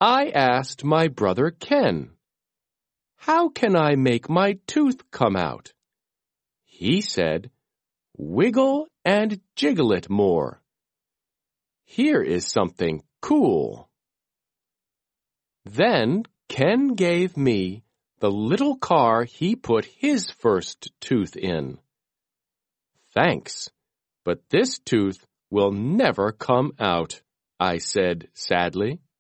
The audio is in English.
I asked my brother Ken, "How can I make my tooth come out?" He said, "Wiggle and jiggle it more. Here is something cool." Then Ken gave me the little car he put his first tooth in. "Thanks, but this tooth will never come out," I said sadly.